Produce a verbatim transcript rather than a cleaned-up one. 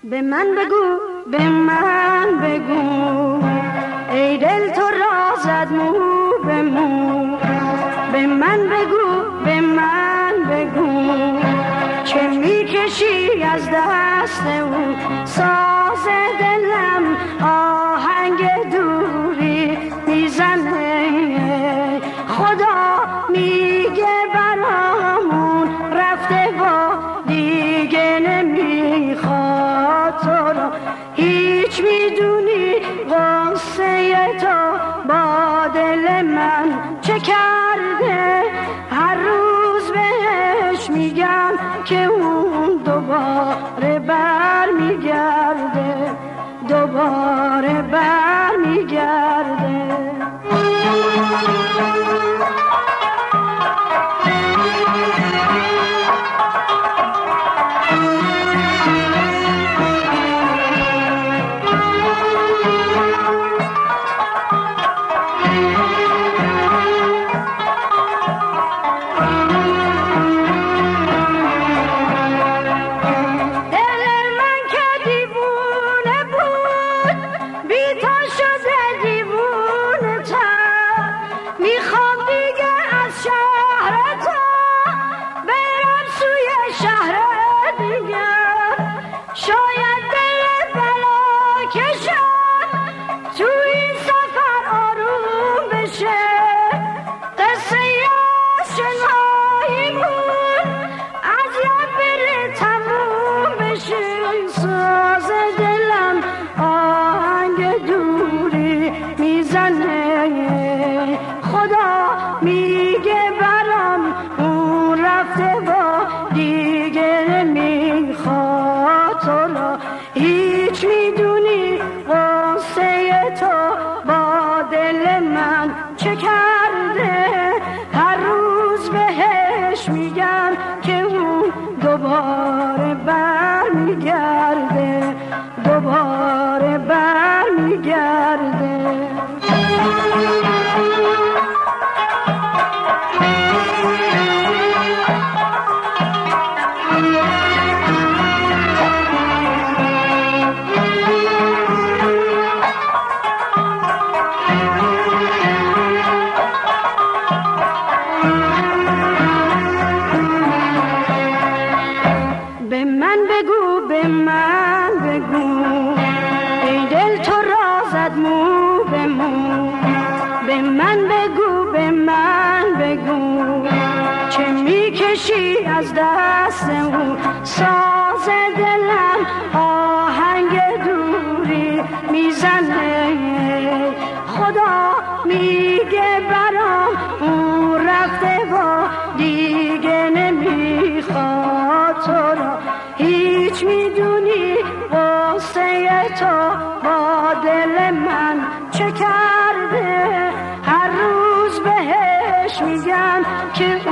به من بگو به من بگو ای دل تو را زد مو به مو. به من بگو به من بگو چه میکشی از دست او. ساز دلم آهنگ دوری میزنه، خدا میگه برامون رفته و دیگه نمیخواد تو را. هیچ میدونی قصه تو با دل من چه کرده؟ هر روز بهش میگم که اون دوباره بر میگرده، دوباره بر میگرده. دوباره بر میگرده، دوباره بر میگرده. به من بگو به من بگو ای دل تو را زد مو به مو. به من بگو به من بگو چه میکشی از دست او. ساز دلم آهنگ دوری میزنه، خدا میگه برام اون رفته و دیگه نمیخواد تو را. هیچ میدونی قصه تو با دل من چه کرده؟ هر روز بهش میگم که